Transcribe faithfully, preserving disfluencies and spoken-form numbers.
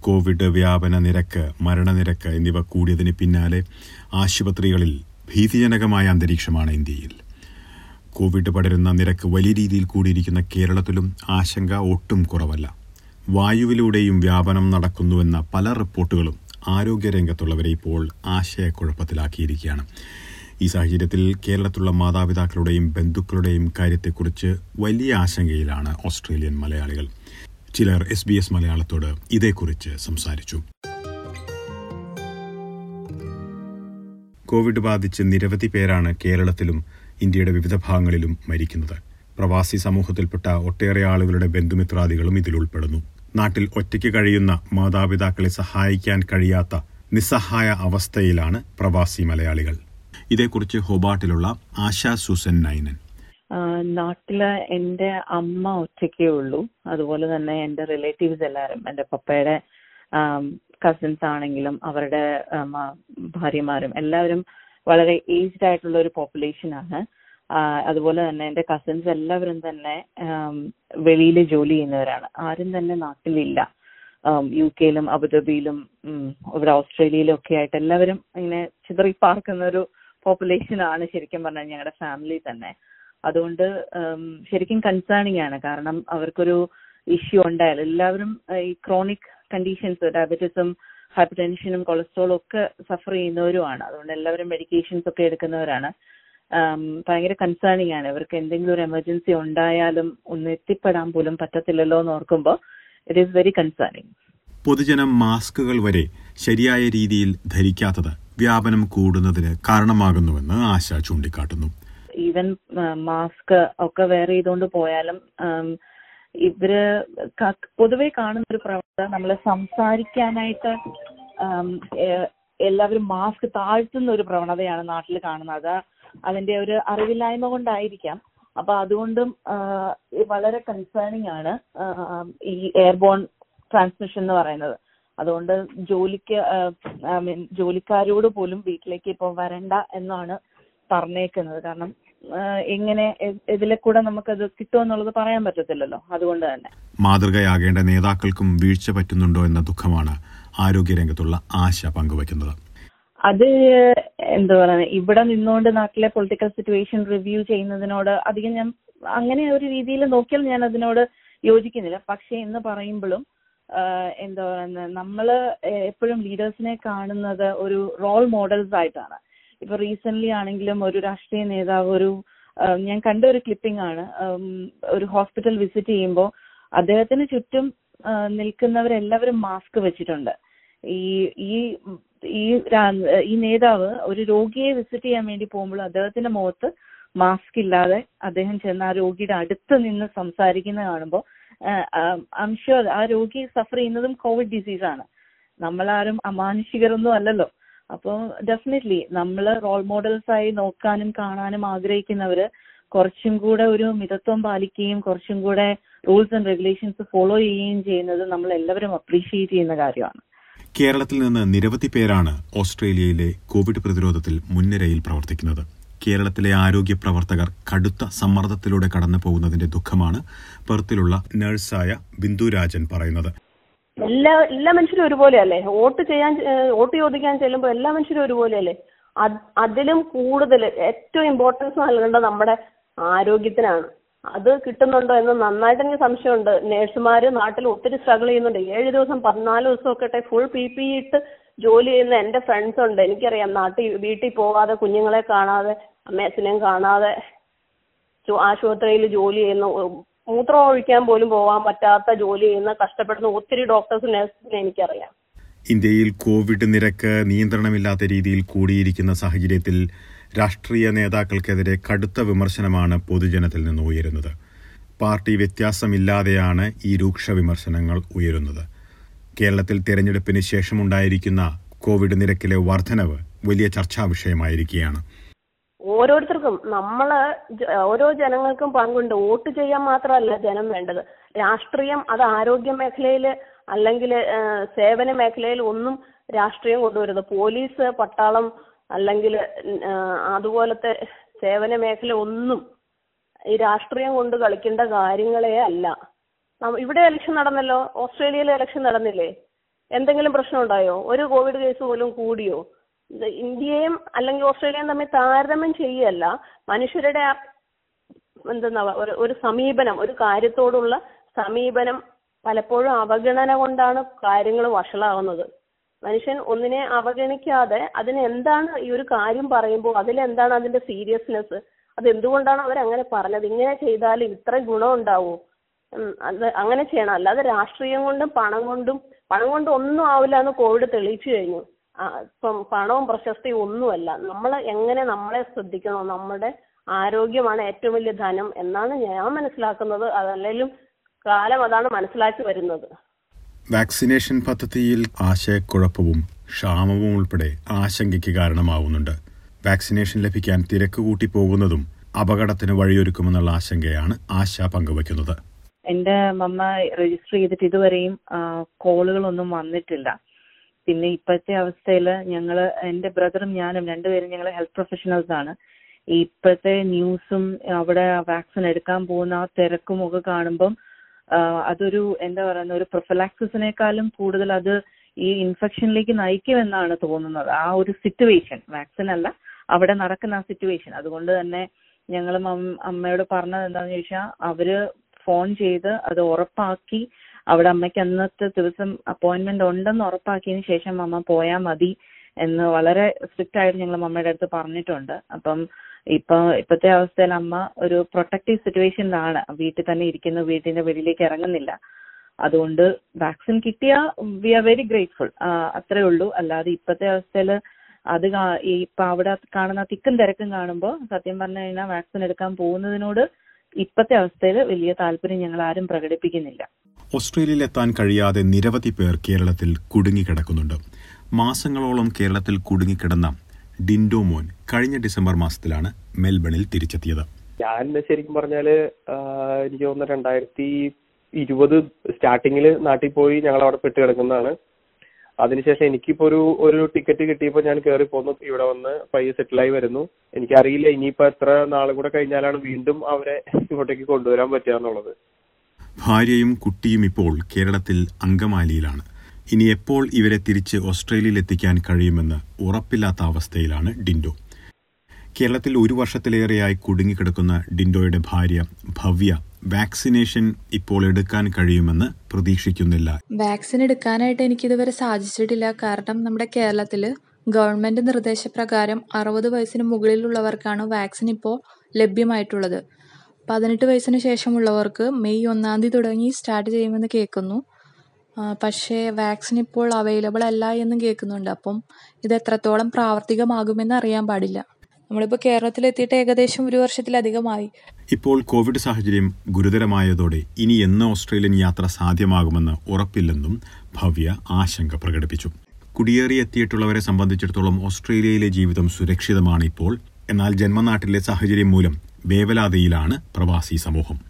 Covid വ്യാപന നിരക്ക്, മരണനിരക്ക് എന്നിവ കൂടിയതിന് പിന്നാലെ ആശുപത്രികളിൽ ഭീതിജനകമായ അന്തരീക്ഷമാണ് ഇന്ത്യയിൽ. കോവിഡ് പടരുന്ന നിരക്ക് വലിയ രീതിയിൽ കൂടിയിരിക്കുന്ന കേരളത്തിലും ആശങ്ക ഒട്ടും കുറവല്ല. വായുവിലൂടെയും വ്യാപനം നടക്കുന്നുവെന്ന പല റിപ്പോർട്ടുകളും ആരോഗ്യരംഗത്തുള്ളവരെ ഇപ്പോൾ ആശയക്കുഴപ്പത്തിലാക്കിയിരിക്കുകയാണ്. ഈ സാഹചര്യത്തിൽ കേരളത്തിലുള്ള മാതാപിതാക്കളുടെയും ബന്ധുക്കളുടെയും കാര്യത്തെക്കുറിച്ച് വലിയ ആശങ്കയിലാണ് ഓസ്ട്രേലിയൻ മലയാളികൾ. ചിലർ എസ് ബി എസ് മലയാളത്തോട് ഇതേക്കുറിച്ച് സംസാരിച്ചു. കോവിഡ് ബാധിച്ച് നിരവധി പേരാണ് കേരളത്തിലും ഇന്ത്യയുടെ വിവിധ ഭാഗങ്ങളിലും മരിക്കുന്നത്. പ്രവാസി സമൂഹത്തിൽപ്പെട്ട ഒട്ടേറെ ആളുകളുടെ ബന്ധുമിത്രാദികളും ഇതിൽ ഉൾപ്പെടുന്നു. നാട്ടിൽ ഒറ്റയ്ക്ക് കഴിയുന്ന മാതാപിതാക്കളെ സഹായിക്കാൻ കഴിയാത്ത നിസ്സഹായ അവസ്ഥയിലാണ് പ്രവാസി മലയാളികൾ. ഇതേക്കുറിച്ച് ഹോബാട്ടിലുള്ള ആശാ സൂസൻ നൈനൻ. നാട്ടില് എന്റെ അമ്മ ഒറ്റയ്ക്കേ ഉള്ളൂ. അതുപോലെ തന്നെ എന്റെ റിലേറ്റീവ്സ് എല്ലാവരും, എന്റെ പപ്പയുടെ കസിൻസ് ആണെങ്കിലും അവരുടെ ഭാര്യമാരും എല്ലാവരും വളരെ ഏജ്ഡ് ആയിട്ടുള്ള ഒരു പോപ്പുലേഷൻ ആണ്. അതുപോലെ തന്നെ എന്റെ കസിൻസ് എല്ലാവരും തന്നെ വെളിയിൽ ജോലി ചെയ്യുന്നവരാണ്. ആരും തന്നെ നാട്ടിലില്ല. യു കെയിലും അബുദാബിയിലും ഇവിടെ ഓസ്ട്രേലിയയിലും ഒക്കെ ആയിട്ട് എല്ലാവരും ഇങ്ങനെ ചിതറി പാർക്കുന്ന ഒരു പോപ്പുലേഷൻ ആണ് ശരിക്കും പറഞ്ഞാൽ ഞങ്ങളുടെ ഫാമിലി തന്നെ. അതുകൊണ്ട് ശരിക്കും കൺസേണിങ് ആണ്. കാരണം അവർക്കൊരു ഇഷ്യൂ ഉണ്ടായാലും എല്ലാവരും ഈ ക്രോണിക് കണ്ടീഷൻസ്, ഡയബറ്റീസും ഹൈപ്പർ ടെൻഷനും കൊളസ്ട്രോളും ഒക്കെ സഫർ ചെയ്യുന്നവരുമാണ്. അതുകൊണ്ട് എല്ലാവരും മെഡിക്കേഷൻസ് ഒക്കെ എടുക്കുന്നവരാണ്. ഭയങ്കര കൺസേണിങ് ആണ്. ഇവർക്ക് എന്തെങ്കിലും ഒരു എമർജൻസി ഉണ്ടായാലും ഒന്ന് എത്തിപ്പെടാൻ പോലും പറ്റത്തില്ലല്ലോ എന്ന് ഓർക്കുമ്പോൾ ഇറ്റ് ഈസ് വെരി കൺസേണിങ്. പൊതുജനം മാസ്കുകൾ വരെ ശരിയായ രീതിയിൽ ധരിക്കാത്തത് വ്യാപനം കൂടുന്നതിന് കാരണമാകുന്നുവെന്ന് ആശ ചൂണ്ടിക്കാട്ടുന്നു. ഈവൻ മാസ്ക് ഒക്കെ വെയർ ചെയ്തുകൊണ്ട് പോയാലും ഇവര് പൊതുവെ കാണുന്ന ഒരു പ്രവണത, നമ്മൾ സംസാരിക്കാനായിട്ട് എല്ലാവരും മാസ്ക് താഴ്ത്തുന്ന ഒരു പ്രവണതയാണ് നാട്ടിൽ കാണുന്നത്. അതിന്റെ ഒരു അറിവില്ലായ്മ കൊണ്ടായിരിക്കാം. അപ്പൊ അതുകൊണ്ടും വളരെ കൺസേണിങ് ആണ് ഈ എയർബോൺ ട്രാൻസ്മിഷൻ എന്ന് പറയുന്നത്. അതുകൊണ്ട് ജോലിക്ക് ഐ മീൻ ജോലിക്കാരോട് പോലും വീട്ടിലേക്ക് ഇപ്പോൾ വരണ്ട എന്നാണ് പറഞ്ഞേക്കുന്നത്. കാരണം എങ്ങനെ ഇതിലെ കൂടെ നമുക്കത് കിട്ടുമെന്നുള്ളത് പറയാൻ പറ്റത്തില്ലല്ലോ. അതുകൊണ്ട് തന്നെ മാതൃകയാകേണ്ട നേതാക്കൾക്കും വീഴ്ച പറ്റുന്നുണ്ടോ എന്ന ദുഃഖമാണ് ആരോഗ്യരംഗത്തുള്ള ആശ പങ്കുവയ്ക്കുന്നത്. അത് എന്താ പറയുക, ഇവിടെ നിന്നുകൊണ്ട് നാട്ടിലെ പൊളിറ്റിക്കൽ സിറ്റുവേഷൻ റിവ്യൂ ചെയ്യുന്നതിനോട് അധികം ഞാൻ അങ്ങനെ ഒരു രീതിയിൽ നോക്കിയാൽ ഞാൻ അതിനോട് യോജിക്കുന്നില്ല. പക്ഷെ എന്ന് പറയുമ്പോഴും എന്താ പറയുക, നമ്മള് എപ്പോഴും ലീഡേഴ്സിനെ കാണുന്നത് ഒരു റോൾ മോഡൽസ് ആയിട്ടാണ്. ഇപ്പൊ റീസെന്റ് ആണെങ്കിലും ഒരു രാഷ്ട്രീയ നേതാവ്, ഒരു ഞാൻ കണ്ട ഒരു ക്ലിപ്പിംഗ് ആണ്, ഒരു ഹോസ്പിറ്റൽ വിസിറ്റ് ചെയ്യുമ്പോൾ അദ്ദേഹത്തിന് ചുറ്റും നിൽക്കുന്നവരെല്ലാവരും മാസ്ക് വെച്ചിട്ടുണ്ട്. ഈ ഈ ഈ നേതാവ് ഒരു രോഗിയെ വിസിറ്റ് ചെയ്യാൻ വേണ്ടി പോകുമ്പോൾ അദ്ദേഹത്തിന്റെ മുഖത്ത് മാസ്ക് ഇല്ലാതെ അദ്ദേഹം ചെന്ന് ആ രോഗിയുടെ അടുത്ത് നിന്ന് സംസാരിക്കുന്നത് കാണുമ്പോൾ ഐ എം ഷുവർ ആ രോഗി സഫർ ചെയ്യുന്നതും കോവിഡ് ഡിസീസാണ്. നമ്മളാരും അമാനുഷികരൊന്നും അല്ലല്ലോ. അപ്പോൾ ഡെഫിനറ്റ്ലി നമ്മൾ റോൾ മോഡൽസ് ആയി നോക്കാനും കാണാനും ആഗ്രഹിക്കുന്നവര് കുറച്ചും കൂടെ ഒരു മിതത്വം പാലിക്കുകയും കുറച്ചും കൂടെ റൂൾസ് ആൻഡ് റെഗുലേഷൻസ് ഫോളോ ചെയ്യുകയും ചെയ്യുന്നത് നമ്മൾ എല്ലാവരും അപ്രീഷിയേറ്റ് ചെയ്യുന്ന കാര്യമാണ്. കേരളത്തിൽ നിന്ന് നിരവധി പേരാണ് ഓസ്ട്രേലിയയിലെ കോവിഡ് പ്രതിരോധത്തിൽ മുൻനിരയിൽ പ്രവർത്തിക്കുന്നത്. കേരളത്തിലെ ആരോഗ്യ പ്രവർത്തകർ കടുത്ത സമ്മർദ്ദത്തിലൂടെ കടന്നു പോകുന്നതിന്റെ ദുഃഖമാണ് പെർത്തിലുള്ള നഴ്സായ ബിന്ദുരാജൻ പറയുന്നത്. എല്ലാ എല്ലാ മനുഷ്യരും ഒരുപോലെയല്ലേ? വോട്ട് ചെയ്യാൻ വോട്ട് ചോദിക്കാൻ ചെല്ലുമ്പോൾ എല്ലാ മനുഷ്യരും ഒരുപോലെയല്ലേ? അതിലും കൂടുതൽ ഏറ്റവും ഇമ്പോർട്ടൻസ് നൽകേണ്ടത് നമ്മുടെ ആരോഗ്യത്തിനാണ്. അത് കിട്ടുന്നുണ്ടോ എന്ന് നന്നായിട്ട് എനിക്ക് സംശയമുണ്ട്. നേഴ്സുമാര് നാട്ടിൽ ഒത്തിരി സ്ട്രഗിൾ ചെയ്യുന്നുണ്ട്. ഏഴ് ദിവസം പതിനാല് ദിവസം ഒക്കെ ഫുൾ പി പി ഇട്ട് ജോലി ചെയ്യുന്ന എന്റെ ഫ്രണ്ട്സ് ഉണ്ട്. എനിക്കറിയാം, നാട്ടിൽ വീട്ടിൽ പോകാതെ, കുഞ്ഞുങ്ങളെ കാണാതെ, അമ്മേച്ചനെയും കാണാതെ ആശുപത്രിയിൽ ജോലി ചെയ്യുന്ന, മൂത്രം ഒഴിക്കാൻ പോലും പോകാൻ പറ്റാത്ത ജോലി ചെയ്യുന്ന കഷ്ടപ്പെടുന്ന ഒത്തിരി ഡോക്ടേഴ്സും നഴ്സിനെ എനിക്കറിയാം. ഇന്ത്യയിൽ കോവിഡ് നിരക്ക് നിയന്ത്രണമില്ലാത്ത രീതിയിൽ കൂടിയിരിക്കുന്ന സാഹചര്യത്തിൽ രാഷ്ട്രീയ നേതാക്കൾക്കെതിരെ കടുത്ത വിമർശനമാണ് പൊതുജനത്തിൽ നിന്ന് ഉയരുന്നത്. പാർട്ടി വ്യത്യാസമില്ലാതെയാണ് ഈ രൂക്ഷ വിമർശനങ്ങൾ ഉയരുന്നത്. കേരളത്തിൽ തെരഞ്ഞെടുപ്പിന് ശേഷമുണ്ടായിരിക്കുന്ന കോവിഡ് നിരക്കിലെ വർധനവ് വലിയ ചർച്ചാ വിഷയമായിരിക്കുകയാണ്. ഓരോരുത്തർക്കും, നമ്മള് ഓരോ ജനങ്ങൾക്കും പങ്കുണ്ട്. വോട്ട് ചെയ്യാൻ മാത്രമല്ല ജനം വേണ്ടത്. രാഷ്ട്രീയം അത് ആരോഗ്യ മേഖലയില് അല്ലെങ്കിൽ സേവന മേഖലയിൽ ഒന്നും രാഷ്ട്രീയം കൊണ്ടുവരുന്നത്. പോലീസ്, പട്ടാളം അല്ലെങ്കിൽ അതുപോലത്തെ സേവന മേഖല ഒന്നും ഈ രാഷ്ട്രീയം കൊണ്ട് കളിക്കേണ്ട കാര്യങ്ങളേ അല്ല. ഇവിടെ ഇലക്ഷൻ നടന്നല്ലോ, ഓസ്ട്രേലിയയിൽ ഇലക്ഷൻ നടന്നില്ലേ? എന്തെങ്കിലും പ്രശ്നം ഉണ്ടായോ? ഒരു കോവിഡ് കേസ് പോലും കൂടിയോ? ഇന്ത്യയും അല്ലെങ്കിൽ ഓസ്ട്രേലിയയും തമ്മിൽ താരതമ്യം ചെയ്യല്ല, മനുഷ്യരുടെ ആ എന്തെന്നാ ഒരു ഒരു സമീപനം, ഒരു കാര്യത്തോടുള്ള സമീപനം പലപ്പോഴും അവഗണന കൊണ്ടാണ് കാര്യങ്ങൾ വഷളാവുന്നത്. മനുഷ്യൻ ഒന്നിനെ അവഗണിക്കാതെ അതിന് എന്താണ് ഈ ഒരു കാര്യം പറയുമ്പോൾ അതിലെന്താണ് അതിന്റെ സീരിയസ്നെസ്, അത് എന്തുകൊണ്ടാണ് അവരങ്ങനെ പറഞ്ഞത്, ഇങ്ങനെ ചെയ്താൽ ഇത്ര ഗുണം ഉണ്ടാവോ, അത് അങ്ങനെ ചെയ്യണം. അല്ലാതെ രാഷ്ട്രീയം കൊണ്ടും പണം കൊണ്ടും പണം കൊണ്ട് ഒന്നും ആവില്ല എന്ന് കോവിഡ് തെളിയിച്ചു കഴിഞ്ഞു. ഇപ്പം പണവും പ്രശസ്തിയും ഒന്നുമല്ല, നമ്മൾ എങ്ങനെ നമ്മളെ ശ്രദ്ധിക്കണോ, നമ്മുടെ ആരോഗ്യമാണ് ഏറ്റവും വലിയ ധനം എന്നാണ് ഞാൻ മനസ്സിലാക്കുന്നത്. അതല്ലെങ്കിലും കാലം അതാണ് മനസ്സിലാക്കി വരുന്നത്. വാക്സിനേഷൻ പദ്ധതിയിൽ ആശയക്കുഴപ്പവും ക്ഷാമവും ഉൾപ്പെടെ ആശങ്കയ്ക്ക് കാരണമാവുന്നുണ്ട്. വാക്സിനേഷൻ ലഭിക്കാൻ തിരക്ക് കൂട്ടി പോകുന്നതും അപകടത്തിന് വഴിയൊരുക്കുമെന്നുള്ള ആശങ്കയാണ് ആശ പങ്കുവയ്ക്കുന്നത്. എന്റെ മമ്മ രജിസ്റ്റർ ചെയ്തിട്ട് ഇതുവരെയും കോളുകളൊന്നും വന്നിട്ടില്ല. പിന്നെ ഇപ്പോഴത്തെ അവസ്ഥയിൽ ഞങ്ങള് എന്റെ ബ്രദറും ഞാനും രണ്ടുപേരും ഞങ്ങൾ ഹെൽത്ത് പ്രൊഫഷണൽസ് ആണ്. ഇപ്പോഴത്തെ ന്യൂസും അവിടെ വാക്സിൻ എടുക്കാൻ പോകുന്ന ആ തിരക്കും ഒക്കെ കാണുമ്പം അതൊരു എന്താ പറയുന്ന ഒരു പ്രൊഫലാക്സിസിനേക്കാളും കൂടുതൽ അത് ഈ ഇൻഫെക്ഷനിലേക്ക് നയിക്കുമെന്നാണ് തോന്നുന്നത്. ആ ഒരു സിറ്റുവേഷൻ, വാക്സിൻ അല്ല, അവിടെ നടക്കുന്ന ആ സിറ്റുവേഷൻ. അതുകൊണ്ട് തന്നെ ഞങ്ങൾ അമ്മയോട് പറഞ്ഞത് എന്താണെന്ന് ചോദിച്ചാൽ അവര് ഫോൺ ചെയ്ത് അത് ഉറപ്പാക്കി, അവിടെ അമ്മയ്ക്ക് അന്നത്തെ ദിവസം അപ്പോയിന്റ്മെന്റ് ഉണ്ടെന്ന് ഉറപ്പാക്കിയതിന് ശേഷം അമ്മ പോയാൽ മതി എന്ന് വളരെ സ്ട്രിക്റ്റ് ആയിട്ട് ഞങ്ങൾ അമ്മയുടെ അടുത്ത് പറഞ്ഞിട്ടുണ്ട്. അപ്പം ഇപ്പൊ ഇപ്പോഴത്തെ അവസ്ഥയിൽ അമ്മ ഒരു പ്രൊട്ടക്റ്റീവ് സിറ്റുവേഷനിലാണ്, വീട്ടിൽ തന്നെ ഇരിക്കുന്നു, വീട്ടിന്റെ വെളിയിലേക്ക് ഇറങ്ങുന്നില്ല. അതുകൊണ്ട് വാക്സിൻ കിട്ടിയാൽ വി ആർ വെരി ഗ്രേറ്റ്ഫുൾ, അത്രേ ഉള്ളൂ. അല്ലാതെ ഇപ്പോഴത്തെ അവസ്ഥയിൽ അത് ഇപ്പൊ അവിടെ കാണുന്ന തിക്കും തിരക്കും കാണുമ്പോൾ സത്യം പറഞ്ഞു കഴിഞ്ഞാൽ വാക്സിൻ എടുക്കാൻ പോകുന്നതിനോട് ഇപ്പോഴത്തെ അവസ്ഥയിൽ വലിയ താല്പര്യം ഞങ്ങൾ ആരും പ്രകടിപ്പിക്കുന്നില്ല. ഓസ്ട്രേലിയയിൽ എത്താൻ കഴിയാതെ നിരവധി പേർ കേരളത്തിൽ കുടുങ്ങിക്കിടക്കുന്നുണ്ട്. മാസങ്ങളോളം കേരളത്തിൽ കുടുങ്ങിക്കിടന്ന ഡിൻഡോ മോൻ കഴിഞ്ഞ ഡിസംബർ മാസത്തിലാണ് മെൽബണിൽ തിരിച്ചെത്തിയത്. ഞാൻ ശരിക്കും പറഞ്ഞാല് എനിക്ക് തോന്നുന്നു രണ്ടായിരത്തി ഇരുപത് സ്റ്റാർട്ടിങ്ങില് നാട്ടിൽ പോയി ഞങ്ങൾ അവിടെ പെട്ട് കിടക്കുന്നതാണ്. അതിനുശേഷം എനിക്കിപ്പോ ഒരു ഒരു ടിക്കറ്റ് കിട്ടിയപ്പോൾ ഞാൻ കയറി പോന്നു, ഇവിടെ വന്ന് പയ്യെ സെറ്റിലായി വരുന്നു. എനിക്കറിയില്ല ഇനിയിപ്പോ എത്ര നാളും കൂടെ കഴിഞ്ഞാലാണ് വീണ്ടും അവരെ ഇങ്ങോട്ടേക്ക് കൊണ്ടുവരാൻ പറ്റുക എന്നുള്ളത്. ഭാര്യയും കുട്ടിയും ഇപ്പോൾ കേരളത്തിൽ അങ്കമാലിയിലാണ്. ഇനി എപ്പോൾ ഇവരെ തിരിച്ച് ഓസ്ട്രേലിയയിൽ എത്തിക്കാൻ കഴിയുമെന്ന് ഉറപ്പില്ലാത്ത അവസ്ഥയിലാണ് ഡിൻഡോ. കേരളത്തിൽ ഒരു വർഷത്തിലേറെയായി കുടുങ്ങിക്കിടക്കുന്ന ഡിൻഡോയുടെ ഭാര്യ ഭവ്യ വാക്സിനേഷൻ ഇപ്പോൾ എടുക്കാൻ കഴിയുമെന്ന് പ്രതീക്ഷിക്കുന്നില്ല. വാക്സിൻ എടുക്കാനായിട്ട് എനിക്കിതുവരെ സാധിച്ചിട്ടില്ല. കാരണം നമ്മുടെ കേരളത്തിൽ ഗവൺമെന്റ് നിർദ്ദേശപ്രകാരം അറുപത് വയസ്സിന് മുകളിലുള്ളവർക്കാണ് വാക്സിൻ ഇപ്പോൾ ലഭ്യമായിട്ടുള്ളത്. പതിനെട്ട് വയസ്സിന് ശേഷമുള്ളവർക്ക് മെയ് ഒന്നാം തീയതി തുടങ്ങി സ്റ്റാർട്ട് ചെയ്യുമെന്ന് കേൾക്കുന്നു. പക്ഷേ വാക്സിൻ ഇപ്പോൾ അവൈലബിൾ അല്ല എന്നും കേൾക്കുന്നുണ്ട്. അപ്പം ഇത് എത്രത്തോളം പ്രാവർത്തികമാകുമെന്ന് അറിയാൻ പാടില്ല. നമ്മളിപ്പോൾ കേരളത്തിലെത്തിയിട്ട് ഏകദേശം ഒരു വർഷത്തിലധികമായി. ഇപ്പോൾ കോവിഡ് സാഹചര്യം ഗുരുതരമായതോടെ ഇനി എന്ന് ഓസ്ട്രേലിയൻ യാത്ര സാധ്യമാകുമെന്ന് ഉറപ്പില്ലെന്നും ഭവ്യ ആശങ്ക പ്രകടിപ്പിച്ചു. കുടിയേറിയെത്തിയിട്ടുള്ളവരെ സംബന്ധിച്ചിടത്തോളം ഓസ്ട്രേലിയയിലെ ജീവിതം സുരക്ഷിതമാണ് ഇപ്പോൾ. എന്നാൽ ജന്മനാട്ടിലെ സാഹചര്യം മൂലം വേവലാതിയിലാണ് പ്രവാസി സമൂഹം.